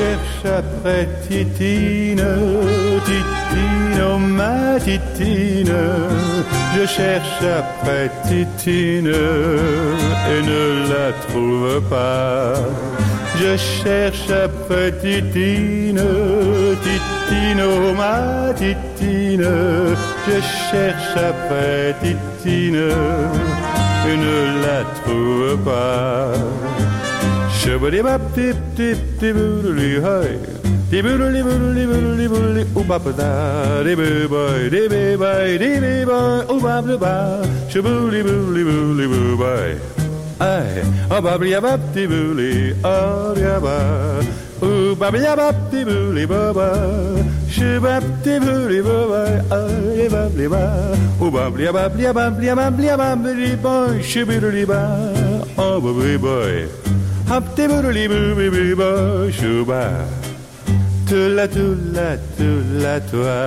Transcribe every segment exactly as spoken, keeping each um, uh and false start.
cherche après Titine, Titine, oh ma Titine. Je cherche après Titine et ne la trouve pas. Je cherche après Titine, Titine, oh ma Titine. Je cherche après Titine et ne la trouve pas. Shubidi bap tip tip tiboodly hi, tiboodly boodly boodly boodly oo bap da, dibby boy, dibby boy, dibby boy, oo bap da ba, shubooly boodly boodly boo boy. Ay, oh bably bap tiboodly, oh ya ba, oo bably bap tiboodly ba ba, shubap tiboodly ba ba, ay bably ba, oo bably bably bably bably bably boy, shubooly ba, oh bably boy. Hop de boodly boo boo boo shuba, tula tula tula toi.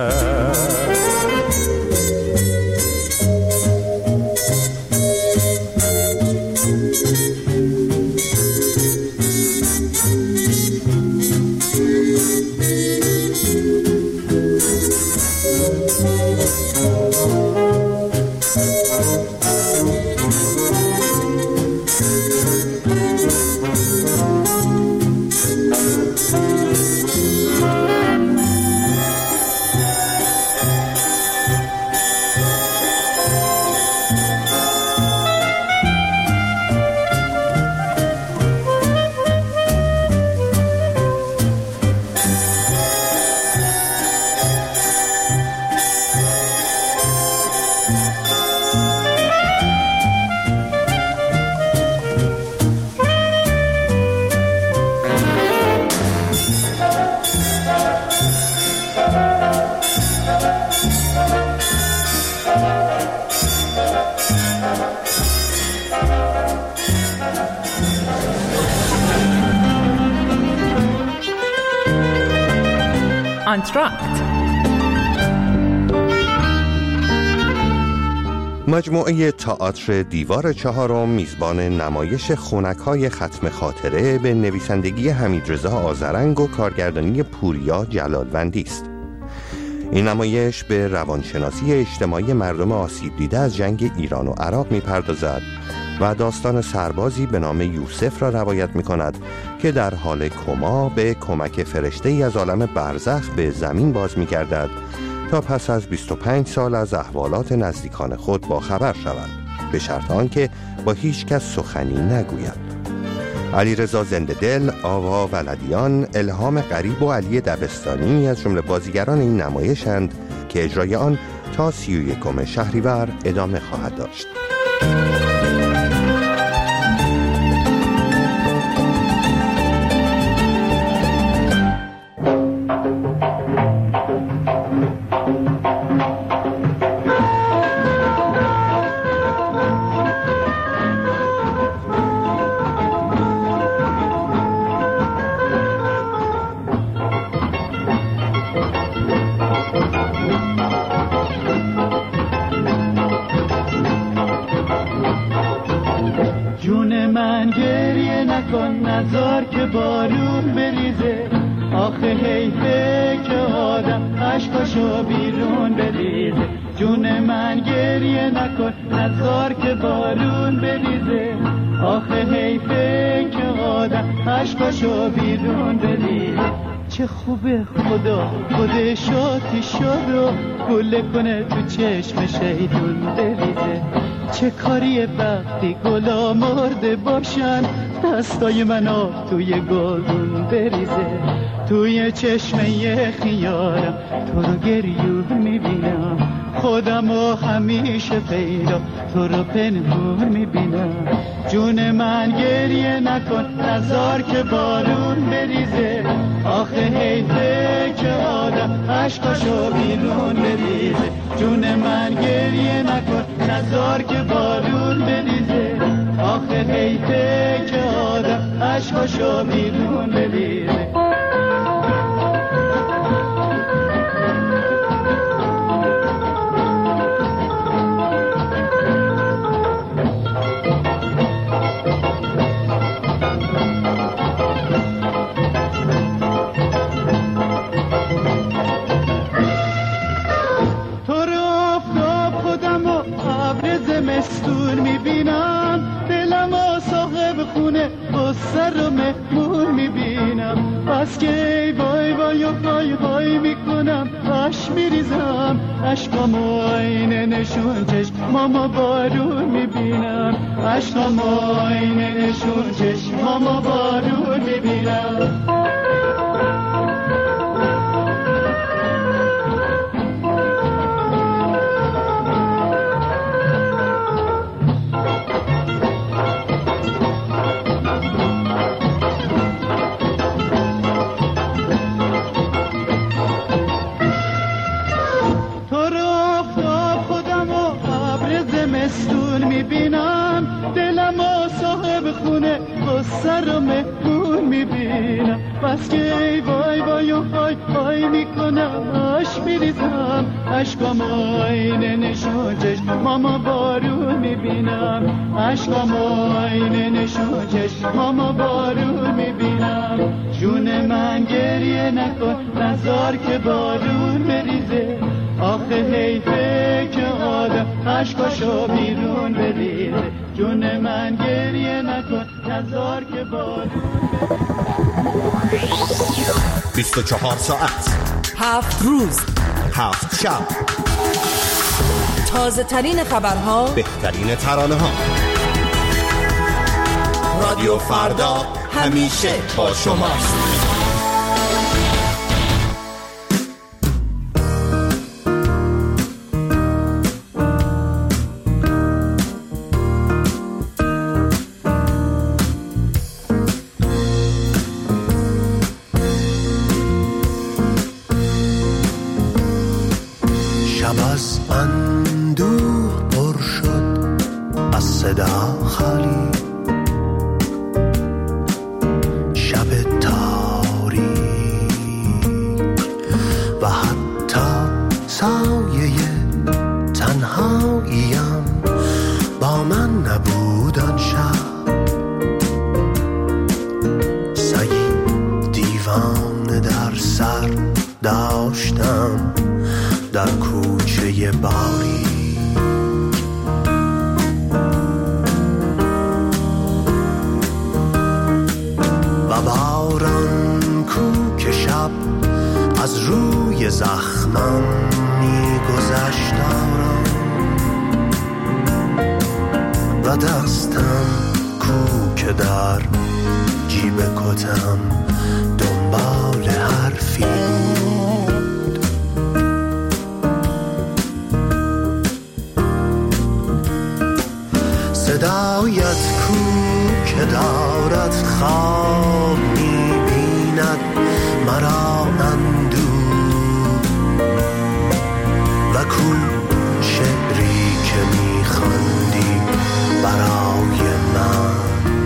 انتراکت مجموعه تئاتر دیوار چهارم میزبان نمایش خنک‌های ختم خاطره به نویسندگی حمیدرضا آذرنگ و کارگردانی پوریا جلالوندی است. این نمایش به روانشناسی اجتماعی مردم آسیب دیده از جنگ ایران و عراق می‌پردازد و داستان سربازی به نام یوسف را روایت می‌کند که در حال کما به کمک فرشته‌ای از عالم برزخ به زمین باز می‌گردد تا پس از بیست و پنج سال از احوالات نزدیکان خود با خبر شود، به شرط آنکه با هیچ کس سخنی نگوید. علیرضا زنده‌دل، آوا ولدیان، الهام غریب و علی دبستانی از جمله بازیگران این نمایشند که اجرای آن تا سی و یکم شهریور ادامه خواهد داشت. نزار که بارون بریزه، آخه حیفه که آدم عشقاشو بیرون بریزه. جون من گریه نکن، نزار که بارون بریزه، آخه حیفه که آدم عشقاشو بیرون بریزه. چه خوبه خدا خودش آتیش شد و گله کنه تو چشم شیطون بریزه. چه کاریه وقتی گلا مرده باشن، دستای من آب توی گلدون بریزه. توی چشمه خیارم تو رو گریون میبینم، خودم رو همیشه پیدا تو رو پنهون میبینم. جون من گریه نکن، نزار که بارون بریزه، آخه حیفه که آدم عشقاشو بیرون بریزه. جون من گریه نکن، نزار که بارون بریزه، آخه حیفه که آدم عشقاشو بیرون بریزه. قصه رو مهمون میبینم. بس که ای وای وای و های های میکنم، اش میریزم عشقام و آینه نشون چشمام بارون میبینم. عشقام و آینه نشون چشمام بارون میبینم. قصه رو مهمون میبینم. بس که ای وای وای و های های میکنم، اش میریزم عشقام آینه نشون چشمام بارون میبینم. عشقام آینه نشون چشمام بارون میبینم. جون من گریه نکن نزار که بارون بریزه. آخه حیفه که آدم عشقاشو بیرون بریزه. جون من گریه نکن نزار که بارون بیست و چهار ساعت، هفت روز، هفت شب، تازه ترین خبرها، بهترین ترانه ها. رادیو فردا همیشه با شماست. از اندوه پر شد از صدا خالی، شب تاریک و حتی سایه تنهاییم با من نبود آن شب. سگی دیوانه در سر داشتم در کوچه باریک، و باران کو که شب از روی زخمم میگذشت آرام، و دستم کو که در جیب کتم دنبال حرفی بود. صدایت کو که دارد خواب می‌بیند مرا اندوه، و کو شعری که می‌خواندی برای من.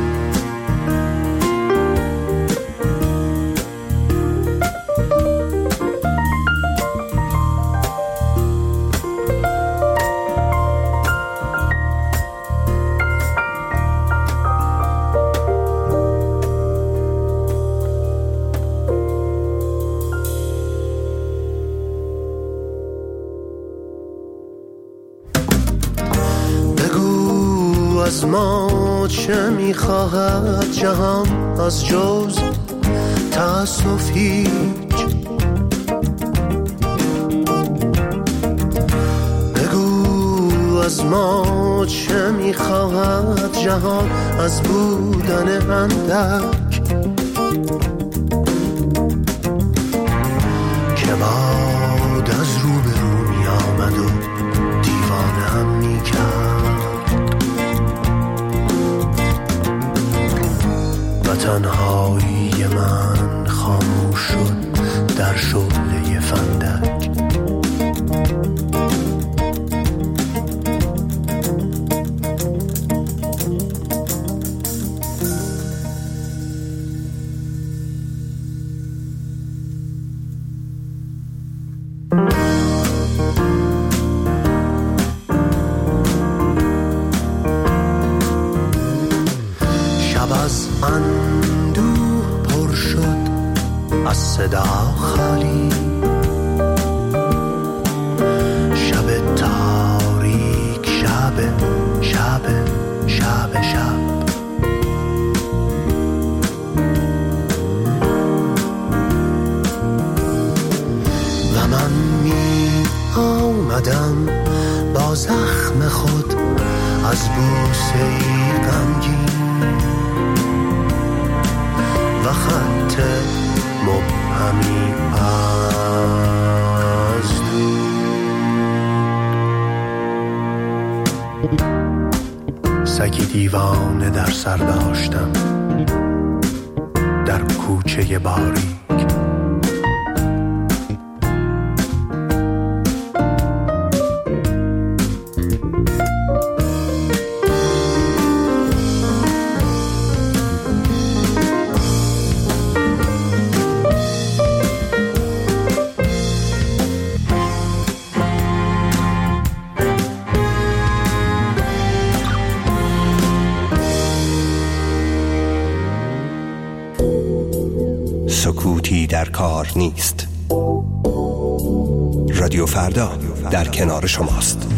از ما چه میخواهد جهان از جز تأسف هیچ؟ بگو از ما چه میخواهد جهان از بودن اندک که باد از رو به رو می آمد و دیوانم می کرد. و تنهایی من خاموش شد در شعله فندک. شب از اندوه پر شد از صدا خالی، شب تاریک، شب شب شب شب خط مبهمی از دور. سگی دیوانه در سر داشتم در کوچه باریک. سکوتی در کار نیست. رادیو فردا در کنار شماست.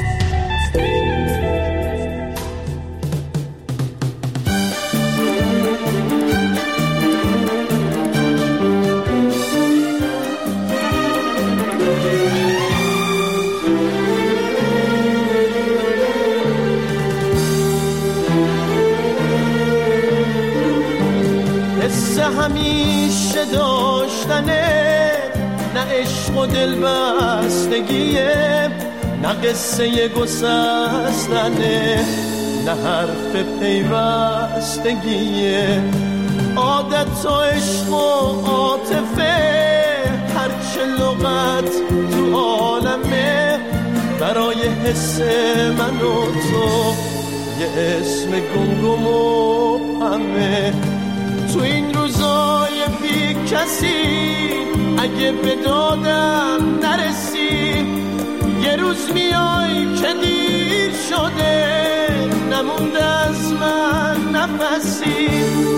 همیشه داشتنه، نه عشق و دل بستگیه، نه قصه گسستنه، نه حرف پیوستگیه. عادت و عشق و عاطفه، هرچه لغت تو عالمه، برای حس من و تو یه اسم گمگم و همه. تو این روزای بی کسی اگه به دادم نرسی، یه روز میای که دیر شده، نمونده از من نفسی.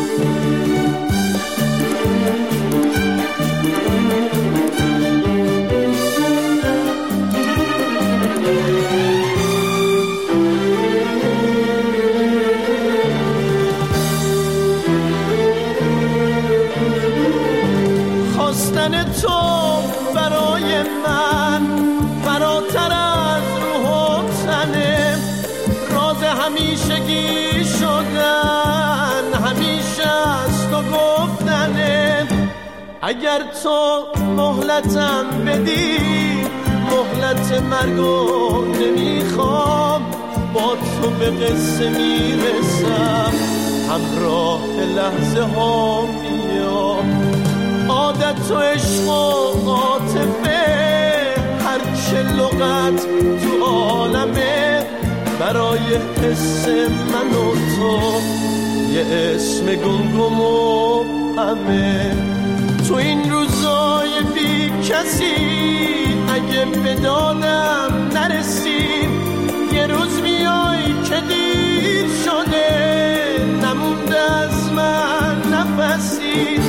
خواستن تو برای من فراتر از روح و تنه، راز همیشگی شدن، همیشه از تو گفتنه. اگر تو مهلتم بدی، مهلت مرگو نمیخوام، با تو به قصه میرسم، همراه لحظه ها میام. عادت و عشق و عاطفه، هرچه لغت تو عالمه، برای حس من و تو یه اسم گمگم و همه. تو این روزای بی کسی اگه به دادم نرسی، یه روز میای که دیر شده، نمونده از من نفسی.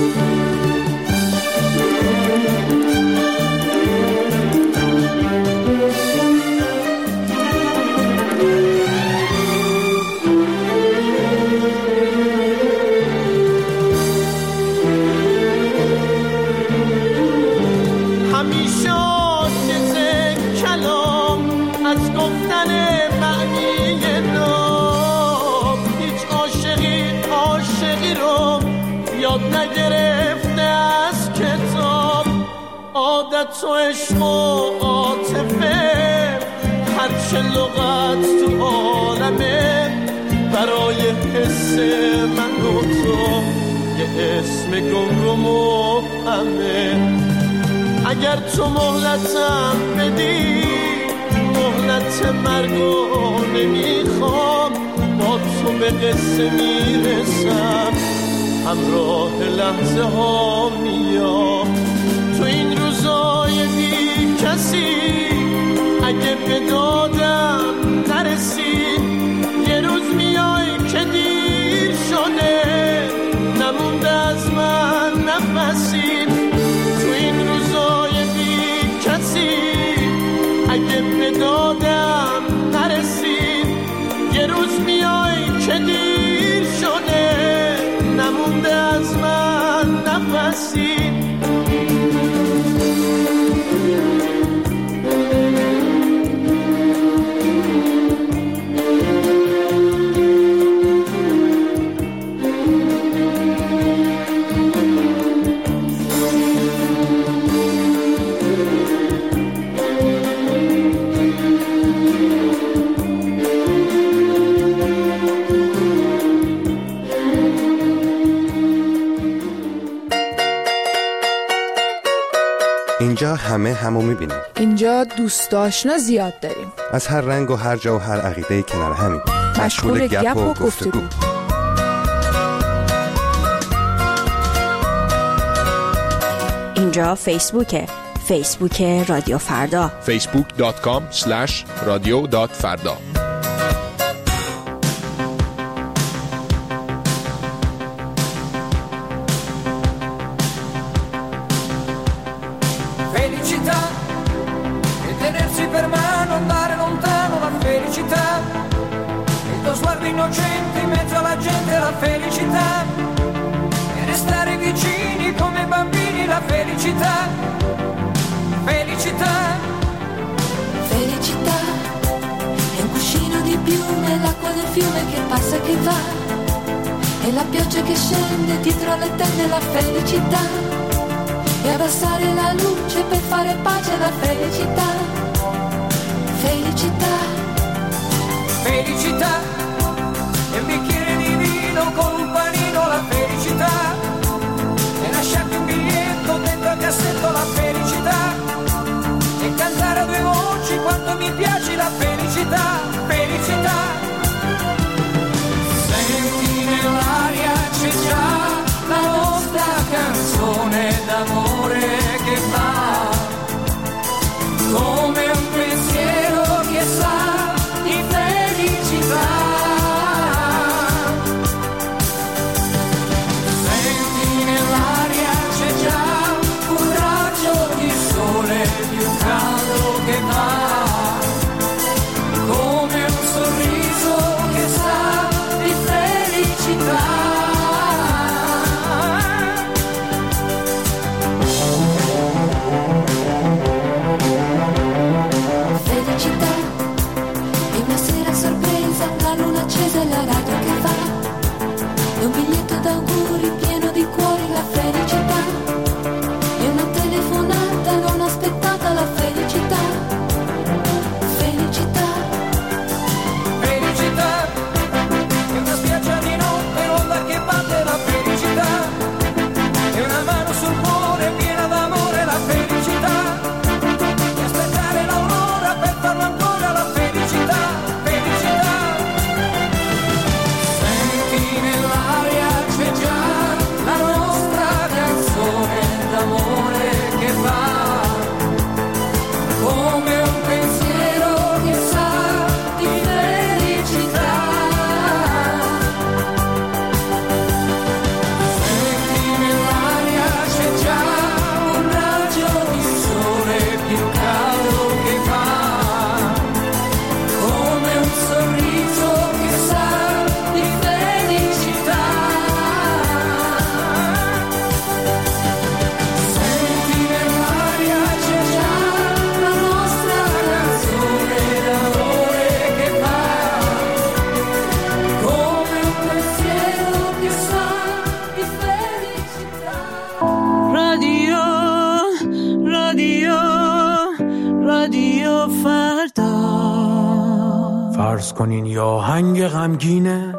همیشه عاجز کلام از گفتن معنی نام، هیچ عاشقی عاشقی رو یاد نگرفته از کتاب. عادت و عشق و عاطفه، هرچه لغت تو عالمه، برای حس من و تو یه اسم گمگم و همه. اگر تو مهلتم بدی، مهلت مرگو نمیخوام، با تو به قصه میرسم، همراه لحظه ها میام. تو این روزای بی کسی اگه به دادم نرسی، یه روز میای که دیر شده، نمونده از من نفسی. تو این روزای بی کسی اگه به دادم نرسی، یه روز میای که دیر شده، نمونده از من نفسی. اینجا همه همو میبینیم. اینجا دوست آشنا زیاد داریم. از هر رنگ و هر جا و هر عقیده کنار همین. مشغول گپ و گفتگو. اینجا فیسبوکه. فیسبوک رادیو فردا. فیسبوک دات کام اسلش رادیو دات فردا. Felicità e tenersi per mano, andare lontano, la felicità, il tuo sguardo innocente in mezzo alla gente, la felicità, e restare vicini come bambini, la felicità, felicità, felicità, è un cuscino di piume, l'acqua del fiume che passa e che va, e la pioggia che scende dietro le tende, la felicità. E abbassare la luce per fare pace alla felicità. Felicità. Felicità. E un bicchiere di vino con un panino, la felicità. E lasciarti un biglietto dentro al cassetto, la felicità. E cantare a due voci quanto mi piace la felicità. Felicità. Senti nell'aria c'è già la nostra canzone d'amore che va come un pensiero che sa di felicità. Senti nell'aria c'è già un raggio di sole più caldo che va come un sorriso che sa di felicità. Felicità, è una sera sorpresa, la luna accesa e la radio che va, è un biglietto d'auguri pieno di cuori, la felicità, è una telefonata non aspettata, la felicità, felicità, felicità, è una spiaggia di notte, l'onda che batte, la felicità, è una mano sul cuore piena d'amore, la felicità. Farlo ancora la felicità, felicità. Senti nell'aria c'è già la nostra canzone d'amore che va come un pensiero che sa di felicità. Senti nell'aria c'è già un raggio di sole più caldo che va sorriso che sa di felicità. Senti nell'aria c'è già la nostra canzone d'amore che va come un pensiero che sa di felicità. Radio, radio, radio فردا. فرض کنین یه آهنگ غمگینه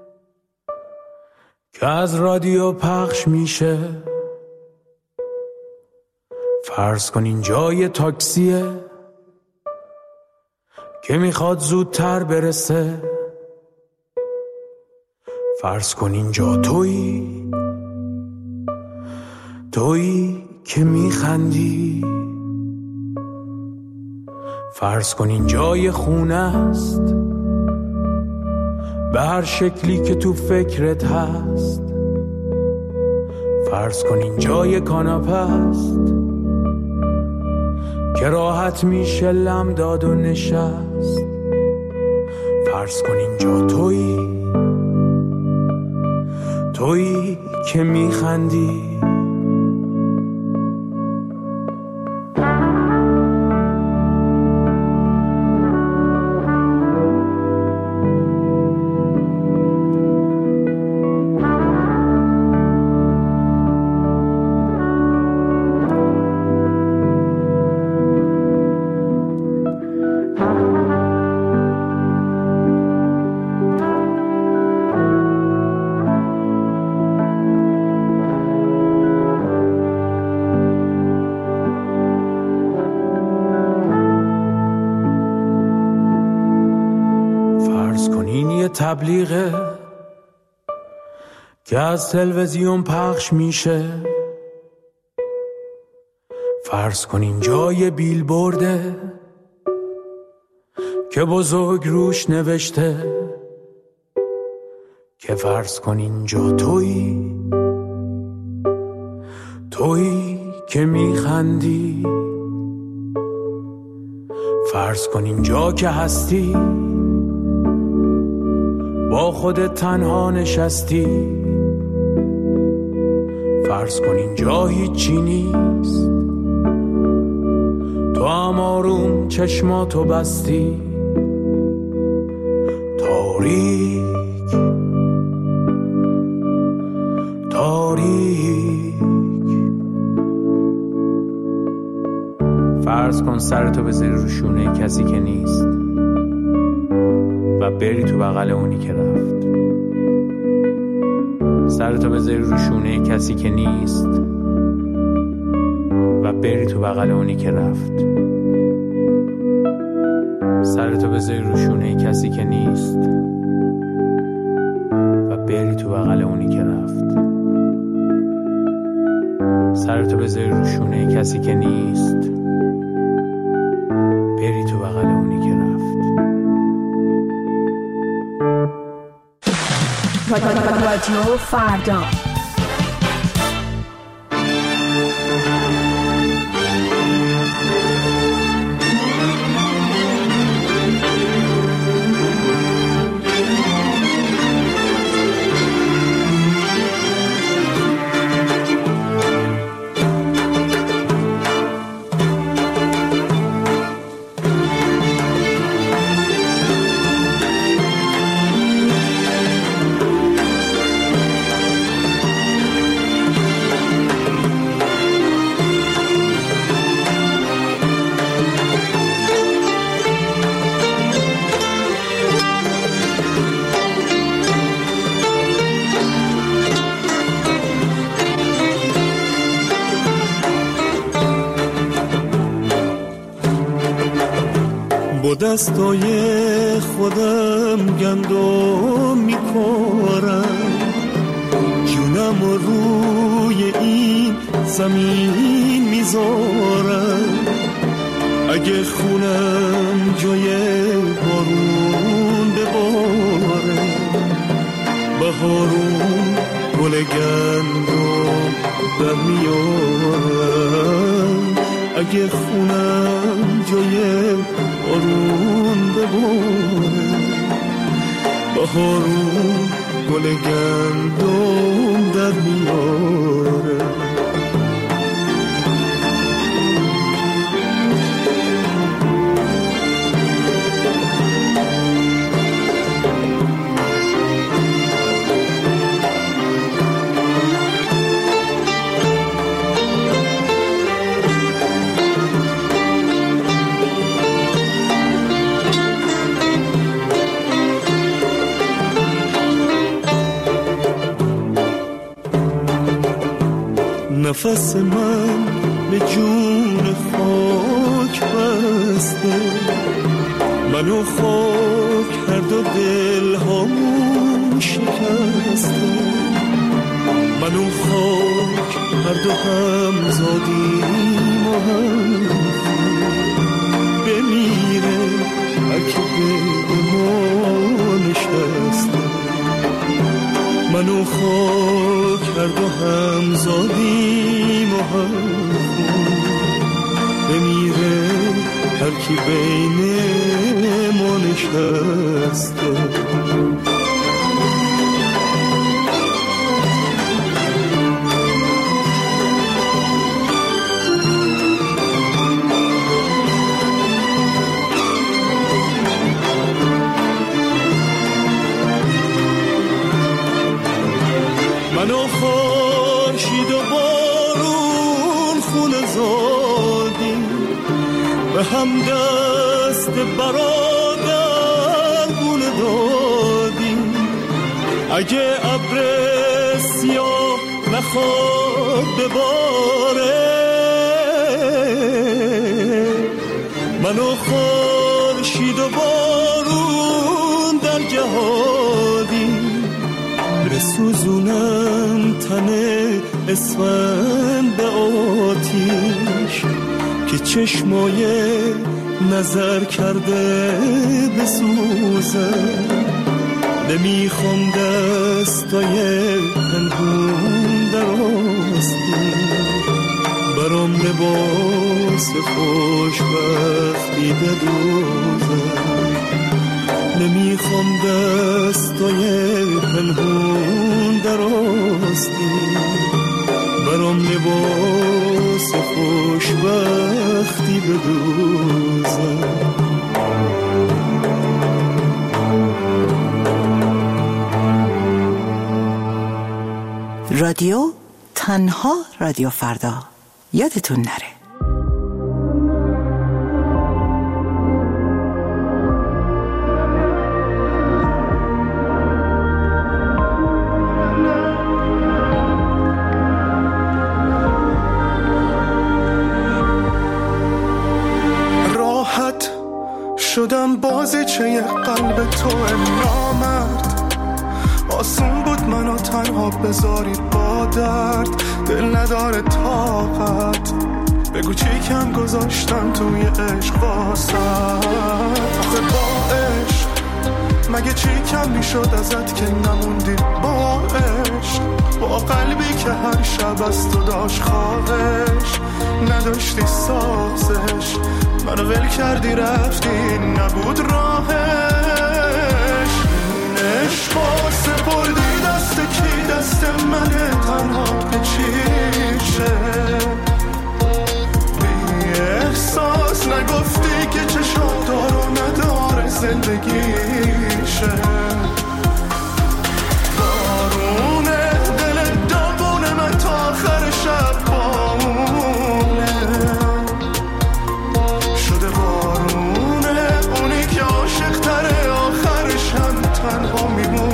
که از رادیو پخش میشه. فرض کنین جای تاکسیه که میخواد زودتر برسه. فرض کنین جا تویی، تویی که میخندی. فرض کنین جای خونه است به هر شکلی که تو فکرت هست. فرض کنین جای کاناپه است که راحت میشه لم داد و نشست. فرض کنین جا تویی، تویی که میخندی. تبلیغه که از تلویزیون پخش میشه. فرض کن اینجا یه بیلبورده که بزرگ روش نوشته که فرض کن اینجا تویی، تویی که میخندی. فرض کن اینجا که هستی با خودت تنها نشستی. فرض کن اینجا هیچی نیست، تو هم آروم چشماتو بستی. تاریک تاریک. فرض کن سرتو بذاری رو شونه کسی که نیست و بری تو بغل اونی که رفت. سرتو بذاری رو شونه کسی که نیست و بری تو بغل اونی که رفت. سرتو بذاری رو شونه کسی که نیست و بری تو بغل اونی که رفت. سرتو بذاری رو شونه کسی که نیست، بری تو بغل اونی که رفت. رادیو فردا. دستای خودم گندم میکارم، جونم رو روی این زمین میذارم. اگه خونم جای بارون بباره، بهارون گل گندم در میارم. اگه خونم جای بارون بباره، بهارون گل گندم در میاره. نفس من به جون خاک بسته، منو خاک هر دو دل هامون شکسته. منو خاک هر دو هم زادیم و هم بمیره اگه به ما نشسته. منو خاک هر دو هم زادیم و هم بمیره هر کی بین ما نشسته. منو خورشید و بارون خون زادیم، به هم دست برادر گونه دادیم. اگه ابر سیاه نخواد بباره، منو خورشید و بارون در جهان بسوزونم تن اسفند به آتیش که چشمای نظر کرده بسوزه. نمیخوام دستای پنهون در آستین برام لباس خوشبختی بدوزه. نمیخوام دستای پنهون در آستین برام لباس خوشبختی بدوزه. رادیو تنها رادیو فردا، یادتون نره. راحت شدم بازیچه یه قلب تو نامرد. آسون بود منو تنها بذاری با درد، دل نداره طاقت. بگو چی کم گذاشتم توی عشق واسه. آخه با عشق مگه چی کم میشد ازت که نموندی با عشق. با قلبی که هر شب از تو داشت خواهش، نداشتی سازش، منو ول کردی رفتی نبود راهش. عشقا سپردی دست کی؟ دست منه تنها که چیشه. بی احساس نگفتی که چشات دارو نداره زندگیشه. بارونه دل داغونه من تا آخر شب بامونه شده. بارونه اونی که عاشق تره آخرش هم تنها میمونه.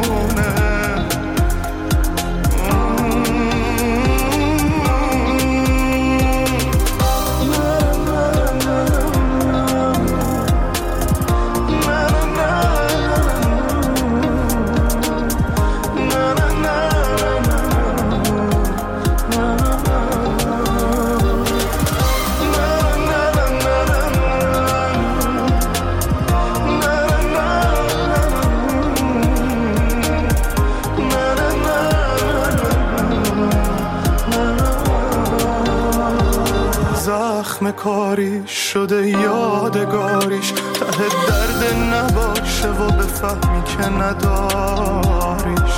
زخم کاری شده یادگاریش، ته درد نباشه و بفهمی که نداریش.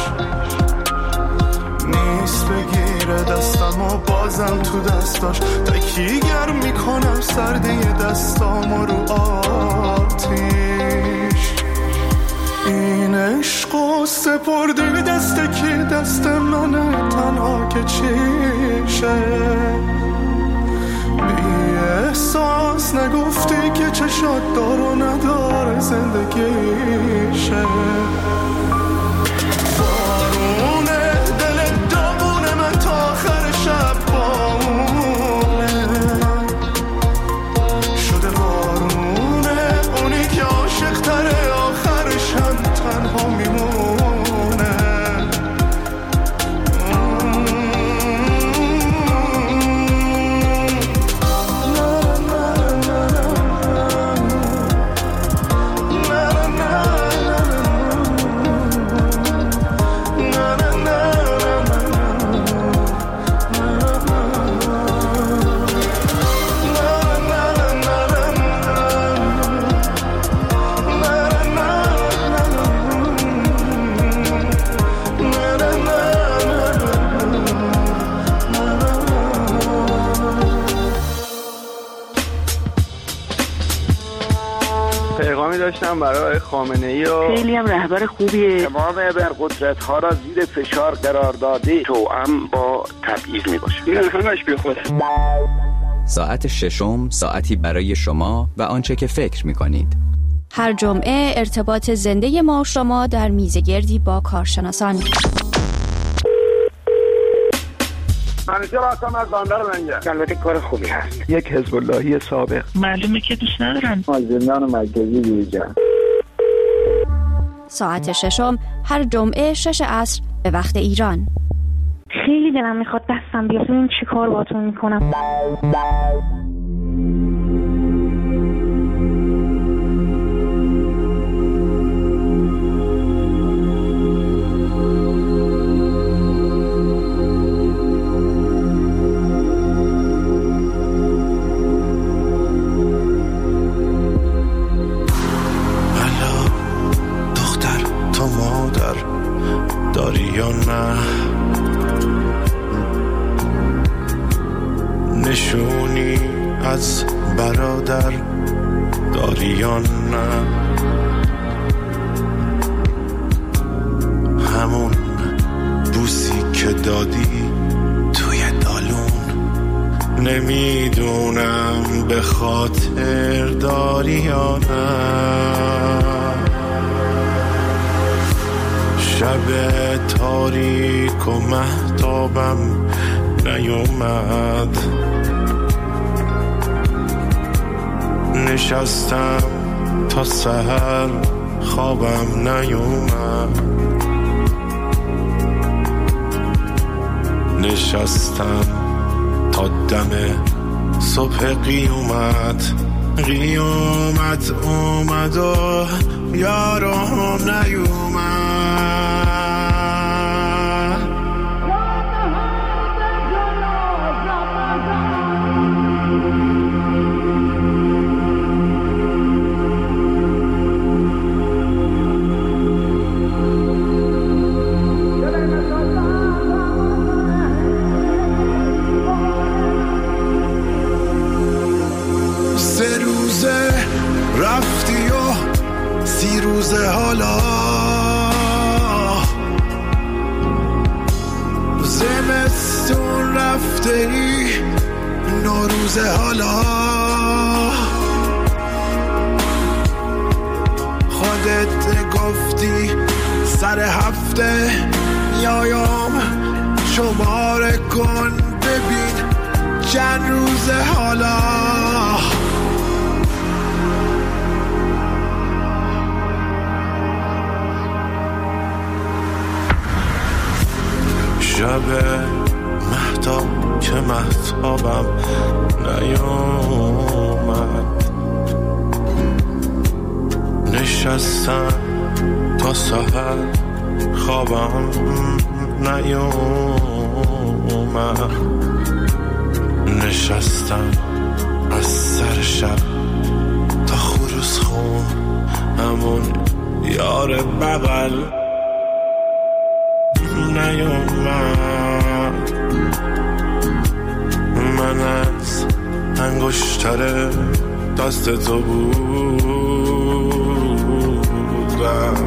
نیست بگیره دستم و بازم تو دستاش تکیگر میکنم سردی دستام و رو آتیش. این عشق و سپردی دست کی؟ دست منه تنها که چیشه. احساس نگفتی که چشات دارو نداره زندگیشه. بارونه دل داغونه من تا آخر شب بامونه شده. بارونه اونی که عاشق تره آخرش هم تنها میمونه. پیغامی داشتم برای خامنه‌ای و خیلی هم رهبر خوبیه. تمام ابرقدرت ها را زیر فشار قرار داده، توأم با تبعیض میباشه. این همش بی خوده. ساعت ششم، ساعتی برای شما و آنچه که فکر میکنید. هر جمعه ارتباط زنده ما شما در میزگردی با کارشناسان. منیجر هستم از بندر لنگر. البته کار خوبی هست. یک حزب اللهی سابق. معلومه که دوست ندارن. از زندان مرکزی بیرون. ساعت ششم هر جمعه شش عصر به وقت ایران. خیلی دلم میخواد دستم بیاد ببینم چی کار باهاتون میکنم. نشونی از برادر داری یا نه؟ همون بوسی که دادی توی دالون، نمیدونم به خاطر داری یا نه. شب تاریک و مهتابم نیومد، نشستم تا سحر خوابم نیومد، نشستم تا دم صبح قیامت، قیامت اومد و یارم نیومد. رفتی و سی روزه حالا، زمستون رفته ای نوروزه حالا، خودت گفتی سر هفته میایم شماره کن ببین چند روزه حالا. شب مهتاب که مهتابم نیومد، نشستم تا سحر خوابم نیومد، نشستم از سر شب تا خروس خون همون یار بغل نیومد. من از انگشتر دست تو بودم،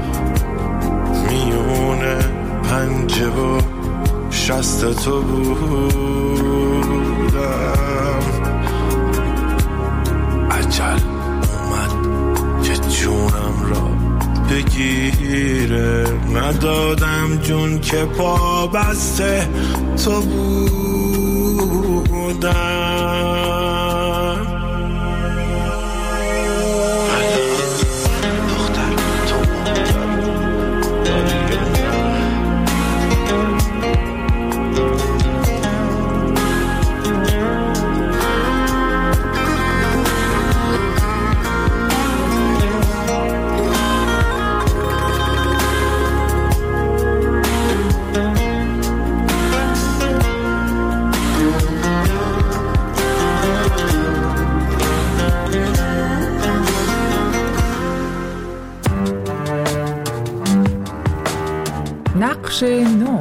میونه پنجه و شست تو بودم. عجل اومد که جونم را بگیره، ندادم جون که پا بسته تو بودم. نقش نو.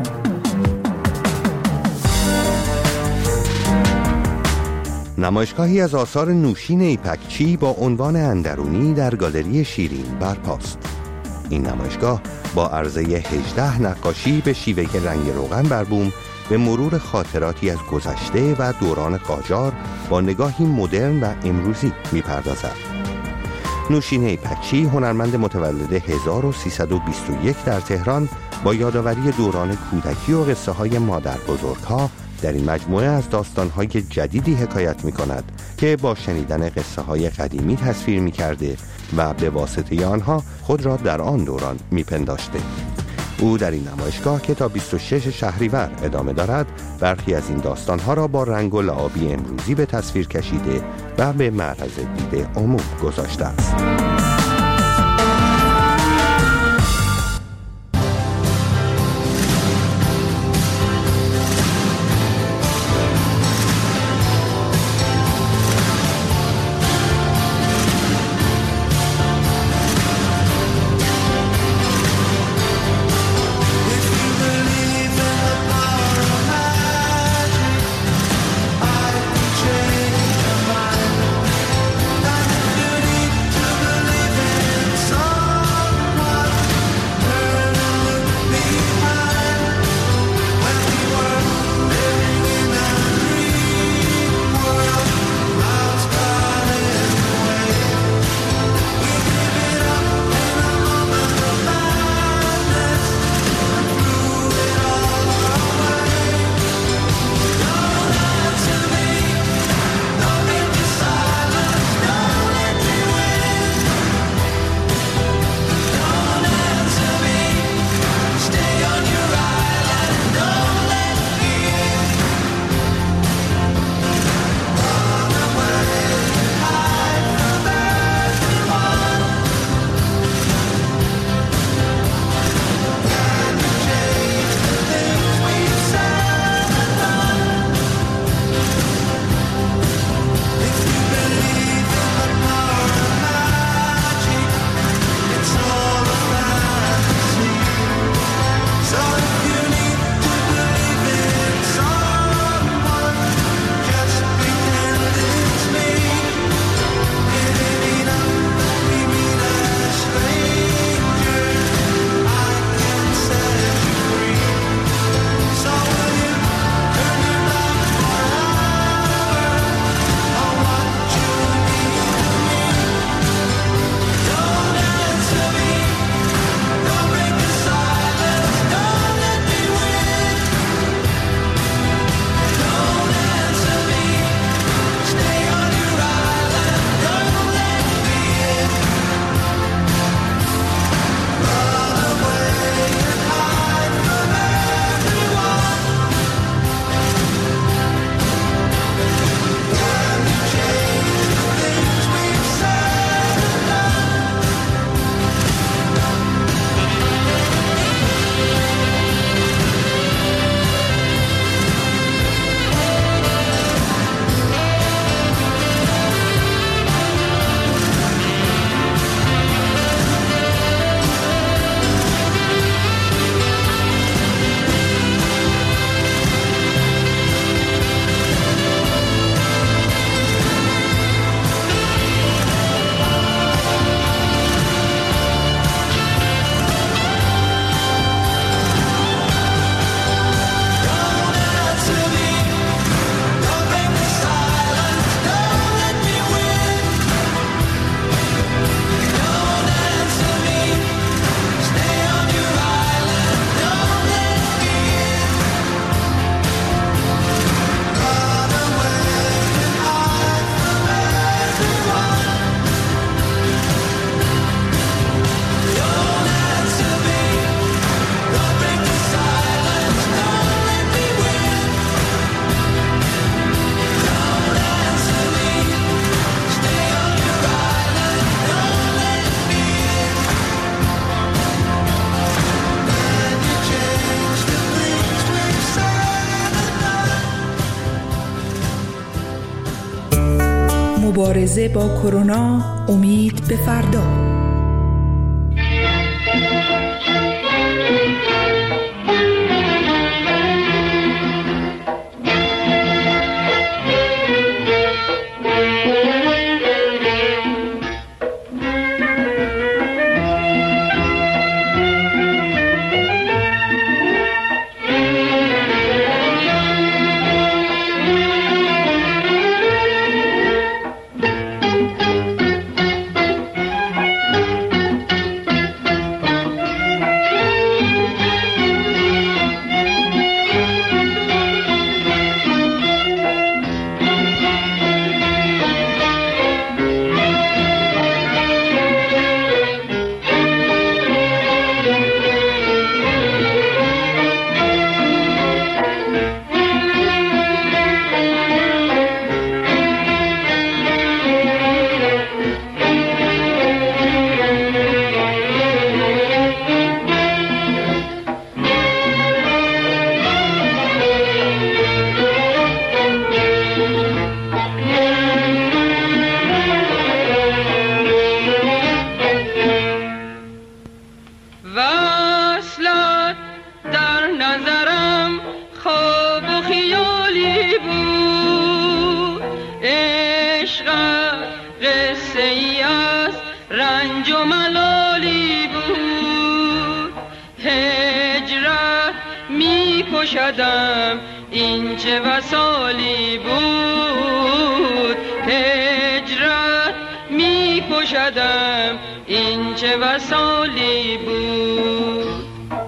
نمایشگاهی از آثار نوشین ایپکچی با عنوان اندرونی در گالری شیرین برپاست. این نمایشگاه با عرضه هجده نقاشی به شیوه رنگ روغن بر بوم به مرور خاطراتی از گذشته و دوران قاجار با نگاهی مدرن و امروزی می‌پردازد. نوشین ایپکچی هنرمند متولد هزار و سیصد و بیست و یک در تهران با یادآوری دوران کودکی و قصه های مادر بزرگها در این مجموعه از داستان‌های جدیدی حکایت می‌کند که با شنیدن قصه های قدیمی تصویر می‌کرده و به واسطه آنها خود را در آن دوران می‌پنداشته. او در این نمایشگاه که تا بیست و شش شهریور ادامه دارد برخی از این داستانها را با رنگ و لعابی امروزی به تصویر کشیده و به معرض دید عموم گذاشته است. مبارزه با کرونا، امید به فردا. کشدم این چه وصالی بود، هجرت می کشدم این چه وصالی بود.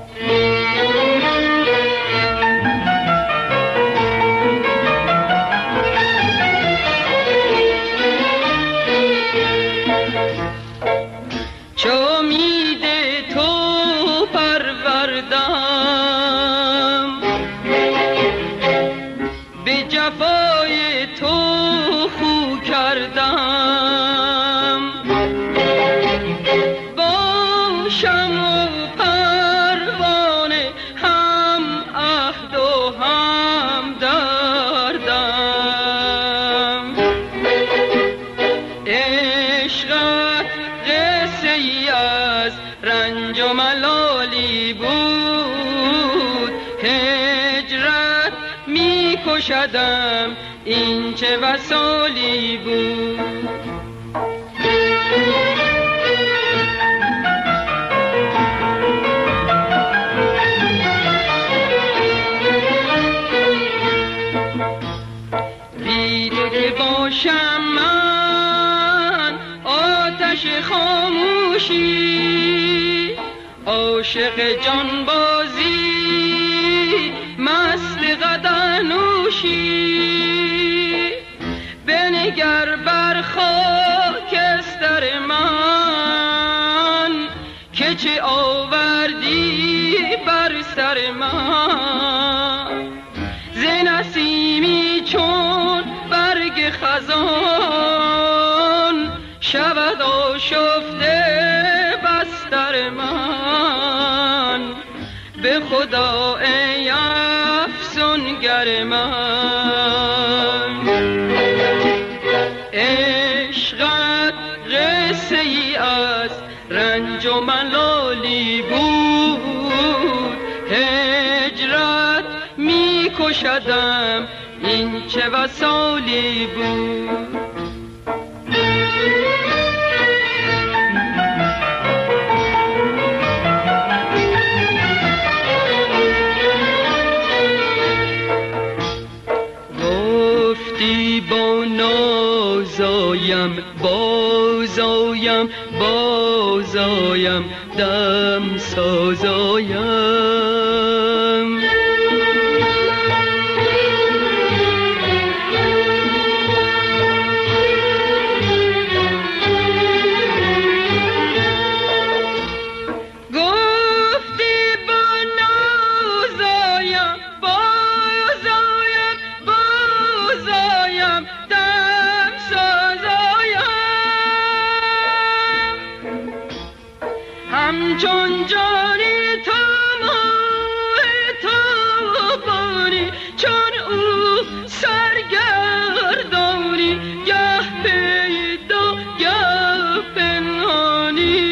کشدم این چه وصالی بود. بی تو که باشم من آتش خاموشی، عاشق جانبازی، مست قدح نوشی. بنگر بر خاکستر من که چه آوردی بر سر من. ز نسیمی چون برگ خزان شود آشفته بستر من. به خدا ای افسونگر من، عشقت قصه ای از رنج و ملالی بود، هجرت می کشدم این چه وصالی بود. با نازایم بازایم بازایم دم سازایم. همچون جانی تو ماه تو باری، چون او سرگردانی گه پیدا گه پنهانی.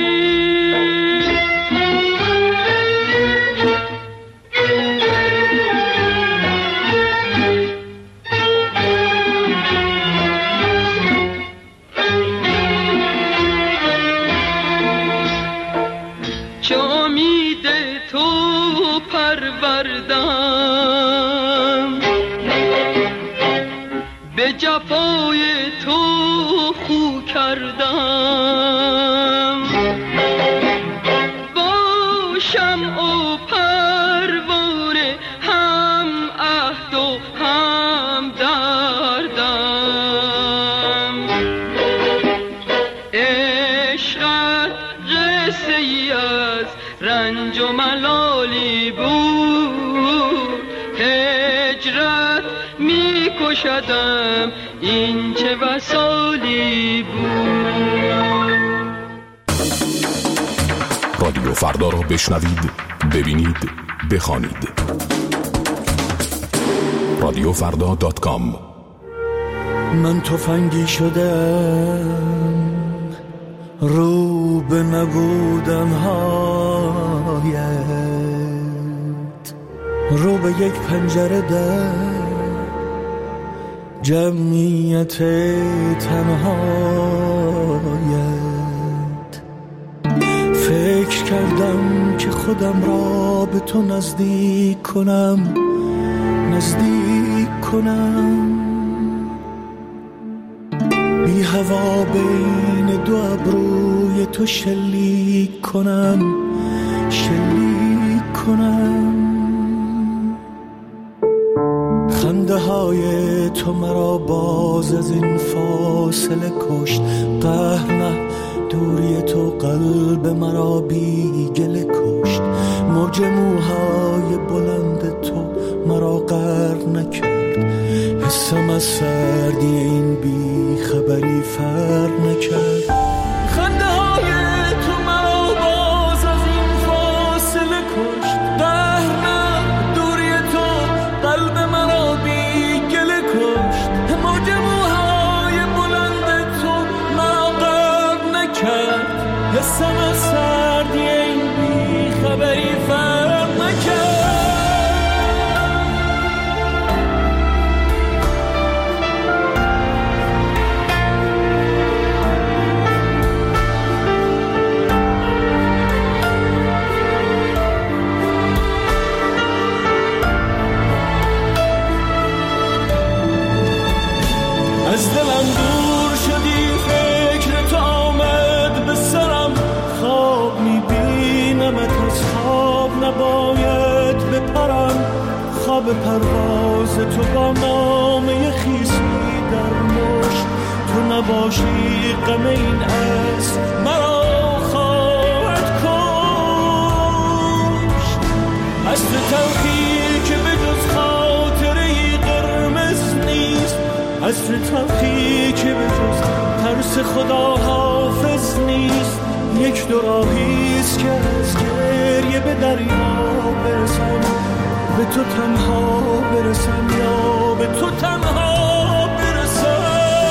چه امید تو پروردم، به جفای تو خو کردم. با شمع و پروانه هم عهد و هم دردم. عشقت قصه ای از رنج و ملالی بود، هجرت می کشدم این چه وصالی بود. رادیو فردا را بشنوید، ببینید، بخوانید. رادیو فردا دات کام. من تفنگی شدم رو به نبودن هایت، رو به یک پنجره در جمعیت تنهایت. فکر کردم که خودم را به تو نزدیک کنم، نزدیک کنم. بی هوا بین دو ابروی تو شلیک کنم، شلیک کنم. خنده های تو مرا باز از این فاصله کشت، قهر نه دوری تو قلب مرا بی گله کشت. موج موهای بلند تو مرا غرق نکرد، حسم از سردی این بی خبری فرق نکرد. خنده های تو مرا باز از این فاصله کشت، قهر نه دوری تو قلب مرا بی گله کشت. موج موهای بلند تو مرا غرق نکرد، حسم از سردی این بی خبری فرق نکرد. از دلم دور شدی فکر تو آمد به سرم، خواب میبینمت از خواب نباید بپرم. خواب پرواز تو با نامه خیسی در مشت، تو نباشی غم این اسب مرا خواهد کشت. از تو تلخی که به جز خاطره‌ای قرمز نیست، از تو تلخی که به جز ترس خدا حافظ نیست. یک دو راهیست که از گریه به دریا برسم، به تو تنها برسم یا به تو تنها برسم.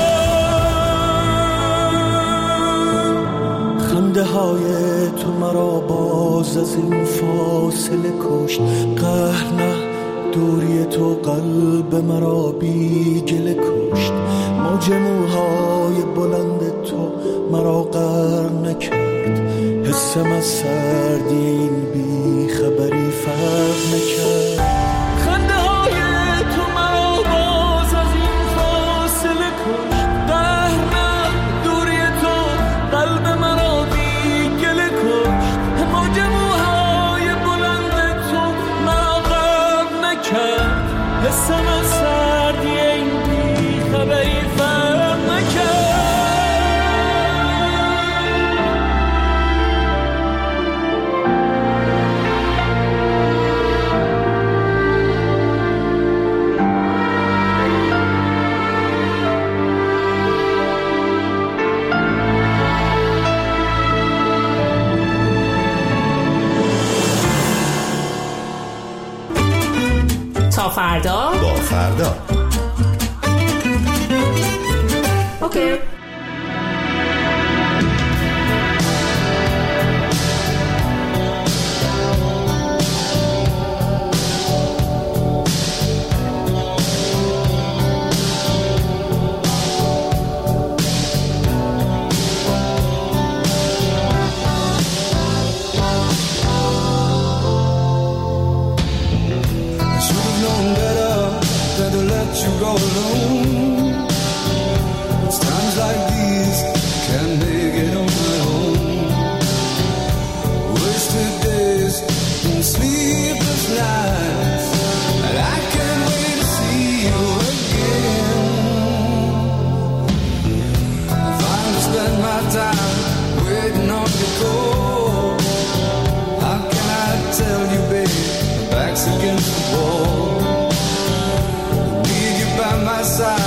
خنده های تو مرا باز از این فاصله کشت، قهر نه دوری تو قلب مرا بی گله کشت. موج موهای بلند تو مرا غرق نکرد، حسم از سردی این بی خبری فرق نکرد. خنده های تو مرا باز از این فاصله کشت، قهر نه دوری تو قلب مرا بی گله کشت. موج موهای بلند تو مرا غرق نکرد، حسم از سردی این بی خبری فرق نکرد. تا فردا با فردا. اوکی. You go alone. It's times like these can't make it on my own. Wasted days and sleepless nights, and I can't wait to see you again. If I spend my time waiting on your call, how can I tell you, babe, my back's against the wall? By my side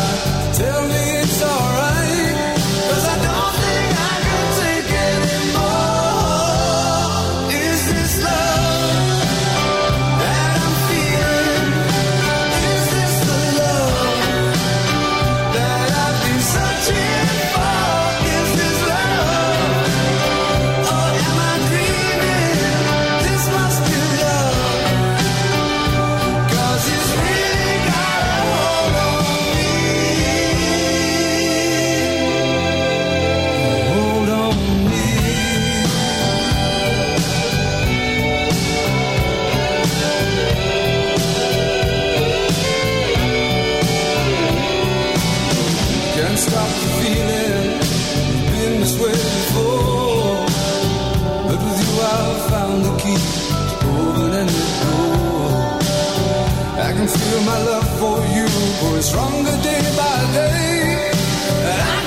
my love for you grows stronger day by day. And I